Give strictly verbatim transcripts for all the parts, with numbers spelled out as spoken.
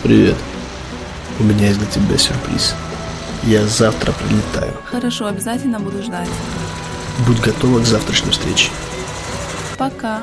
Привет. У меня есть для тебя сюрприз. Я завтра прилетаю. Хорошо, обязательно буду ждать. Будь готова к завтрашней встрече. Пока.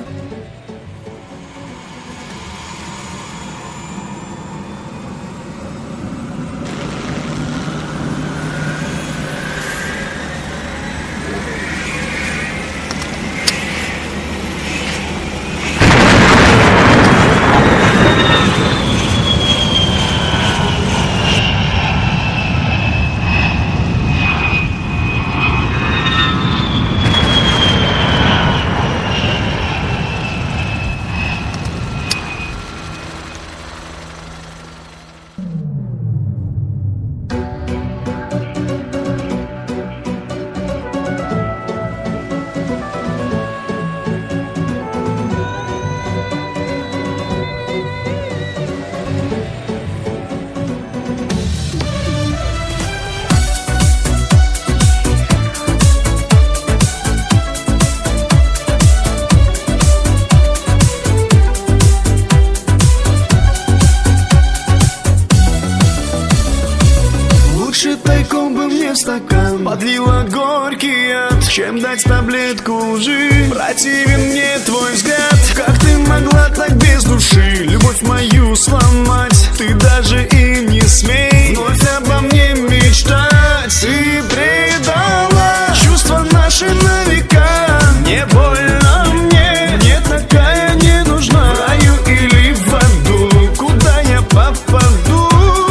Тайком бы мне в стакан подлила горький яд, чем дать таблетку лжи. Противен мне твой взгляд. Как ты могла так без души любовь мою сломать? Ты даже и не смей вновь обо мне мечтать. Ты предала чувства наши на века. Не больно мне, мне такая не нужна. В раю или в аду, куда я попаду?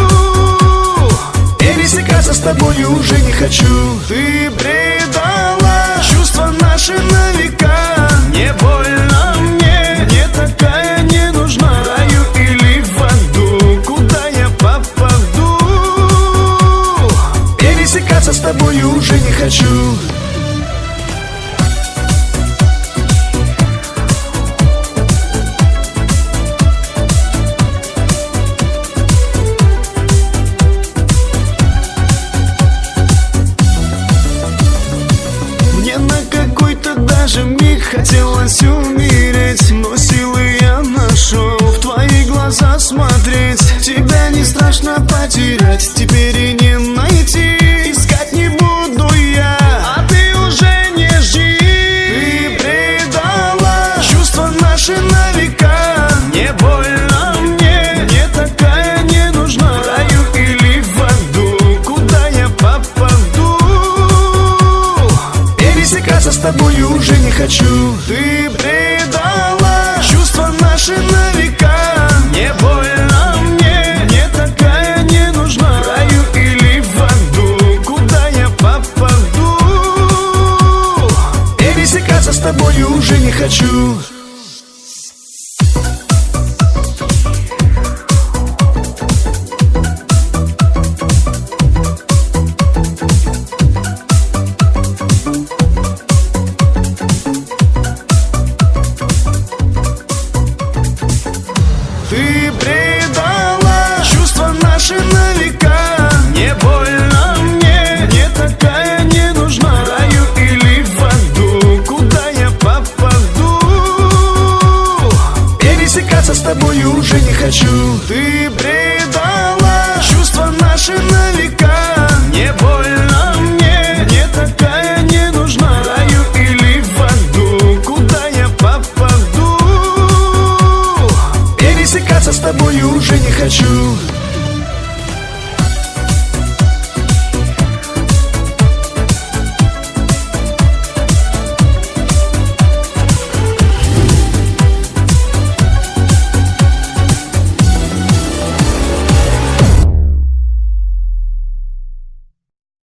Пересекаться с тобой уже не хочу. Ты предала чувства наши на века. Не больно мне, мне такая не нужна. В раю или в аду, куда я попаду? Пересекаться с тобой уже не хочу. Даже миг хотелось умереть, но силы я нашел в твои глаза смотреть. Тебя не страшно потерять, теперь и не найти. Искать не буду я, а ты уже не жди. Ты предала чувства наши на века. Не больно мне, мне такая не нужна. В раю или в аду, куда я попаду? Пересекаться с тобой уже не хочу. Ты предала чувства наши на века. Не больно мне, мне такая не нужна. В раю или в аду, куда я попаду? Пересекаться с тобой уже не хочу. Ты предала чувства наши на века. Не больно мне, мне такая не нужна. В раю или в аду, куда я попаду? Пересекаться с тобой уже не хочу. Ты предала чувства наши на века. Не больно мне, мне такая не нужна. В раю или в аду, куда я попаду? Пересекаться с тобой уже не хочу.